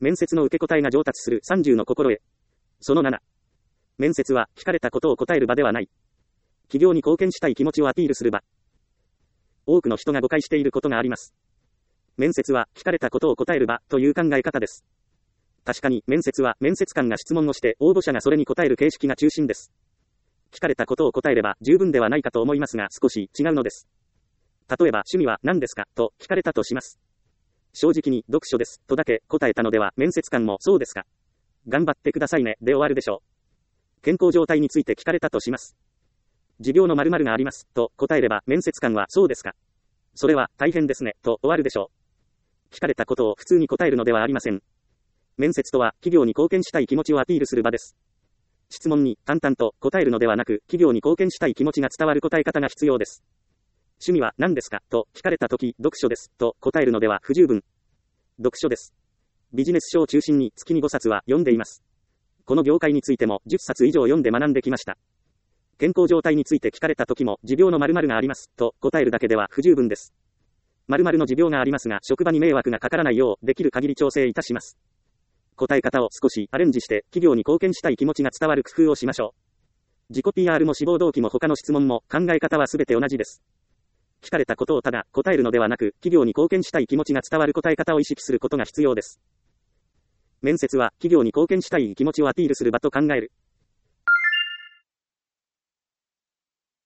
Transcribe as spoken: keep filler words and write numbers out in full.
面接の受け答えが上達するさんじゅうの心得。そのなな。面接は聞かれたことを答える場ではない。企業に貢献したい気持ちをアピールする場。多くの人が誤解していることがあります。面接は聞かれたことを答える場という考え方です。確かに面接は面接官が質問をして応募者がそれに答える形式が中心です。聞かれたことを答えれば十分ではないかと思いますが少し違うのです。例えば趣味は何ですかと聞かれたとします。正直に読書ですとだけ答えたのでは面接官もそうですか。頑張ってくださいねで終わるでしょう。健康状態について聞かれたとします。持病の〇〇がありますと答えれば面接官はそうですか。それは大変ですねと終わるでしょう。聞かれたことを普通に答えるのではありません。面接とは企業に貢献したい気持ちをアピールする場です。質問に淡々と答えるのではなく企業に貢献したい気持ちが伝わる答え方が必要です。趣味は何ですかと聞かれたとき読書ですと答えるのでは不十分。読書です。ビジネス書を中心に月にごさつは読んでいます。この業界についてもじゅっさつ以上読んで学んできました。健康状態について聞かれたときも持病の〇〇がありますと答えるだけでは不十分です。〇〇の持病がありますが職場に迷惑がかからないようできる限り調整いたします。答え方を少しアレンジして企業に貢献したい気持ちが伝わる工夫をしましょう。自己 ピーアール も志望動機も他の質問も考え方はすべて同じです。聞かれたことをただ答えるのではなく企業に貢献したい気持ちが伝わる答え方を意識することが必要です。面接は企業に貢献したい気持ちをアピールする場と考える。